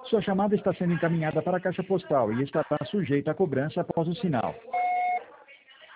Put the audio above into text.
Sua chamada está sendo encaminhada para a caixa postal e estará sujeita a cobrança após o sinal.